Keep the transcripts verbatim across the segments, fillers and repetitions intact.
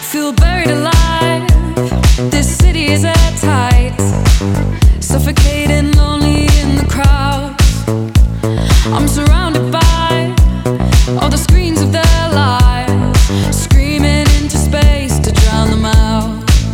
feel buried alive. This city is airtight, suffocating, lonely in the crowds. I'm surrounded by all the screens of their lives, screaming into space to drown them out.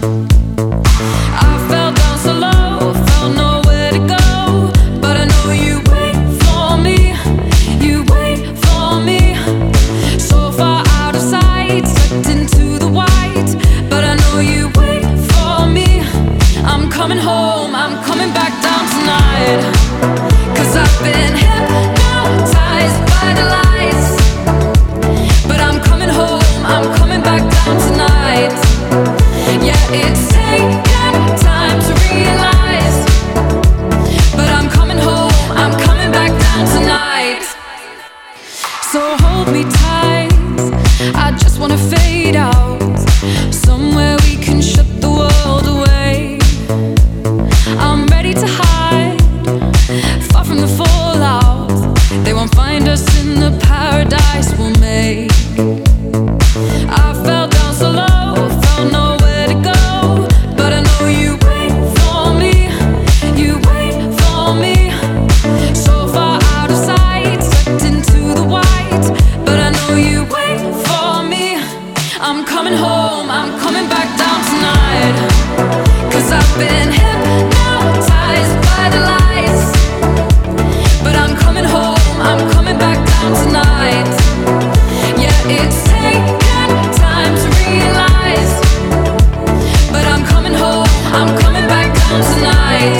I fell down so low, felt nowhere to go, but I know you wait for me, you wait for me. So far out of sight, sucked into the white, but I know you wait for me. I'm coming home, I'm coming back down tonight, 'cause I've been hypnotized by the lights. But I'm coming home, I'm coming back down tonight. Yeah, it's taken time to realize, but I'm coming home, I'm coming back down tonight. So hold me tight, I just wanna fade out, somewhere we can shut the world away. I'm ready to hide, far from the fallout. They won't find us in the paradise we'll make. I fell down so low, felt nowhere to go, but I know you wait for me, you wait for me. So far out of sight, sucked into the white, but I know you wait for me. I'm coming home, I'm coming back down tonight, 'cause I've been hypnotized by the lights. But I'm coming home, I'm coming back down tonight. Yeah, it's taken time to realize, but I'm coming home, I'm coming back down tonight.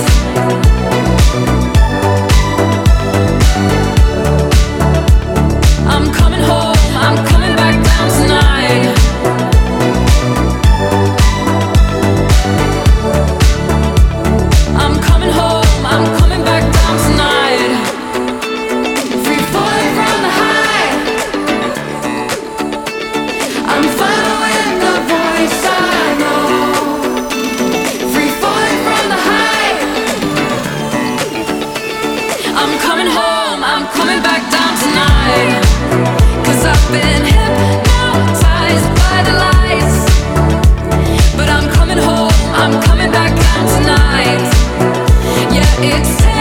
I'm coming home, I'm coming back down tonight. I'm coming home, I'm coming back down tonight. Free falling from the high, I'm following the voice I know. Free falling from the high, I'm coming home, I'm coming back down tonight, 'cause I've been hypnotized by the lights. But I'm coming home, I'm coming back down tonight. Yeah, it's